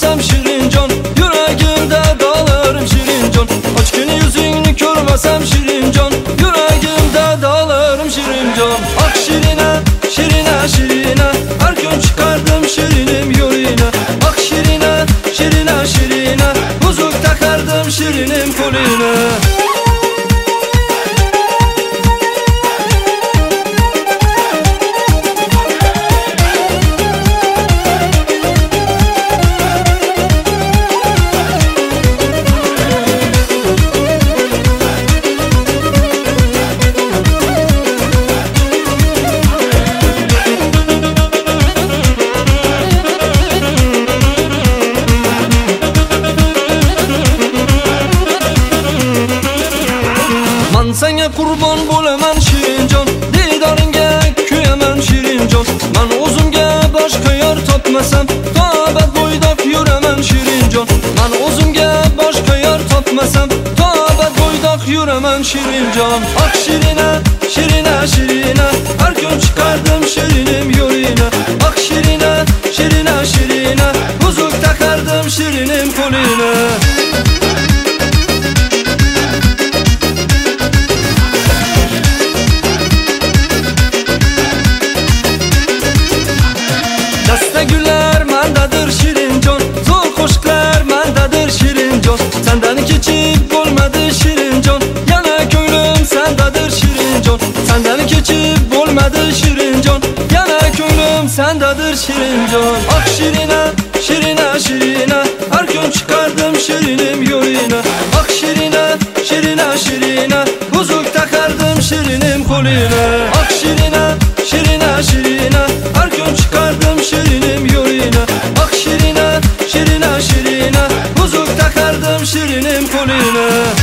görmesem Şirincan, yüreğimde dağlarım Şirincan. Aç günü yüzünü görmesem Şirincan, yüreğimde dağlarım Şirincan. Ah Şirine, Şirine, Şirine, her gün çıkardım Şirinim yoluna. Ah Şirine, Şirine, Şirine, huzuk takardım Şirinim koluna. Senge kurban bo'laman Shirinjon, didoringga kuyaman Shirinjon. Men o'zimga boshqa yor topmasam, tobat bo'ydoq yuraman Shirinjon. Men o'zimga boshqa yor topmasam, tobat bo'ydoq yuraman Shirinjon. Ah Shirina, Shirina, Shirina, har kun chiqardim Shirinim yo'lina. Ah Shirina, Shirina, Shirina, huzuk takardim Shirinim qo'lina. Güller mendadır Şirinjon, zor qo'shiqlar mendadır Şirinjon. Sendan kechib bo'lmadi Şirinjon, yana ko'nglim sendadir Şirinjon. Sendan kechib bo'lmadi Şirinjon, yana ko'nglim sendadir Şirinjon. Ah Şirina, Şirina, Şirina, har kun chiqardim Şirinim yo'lina. Ah Şirina, Şirina, Şirina, huzuk takardim Şirinim qo'lina. Ah Şirina, Şirina, Şirina, har kun chiqardim Şirinim yo'lina. Ah Şirina, Şirina, Şirina, huzuk takardım Şirinim qo'lina.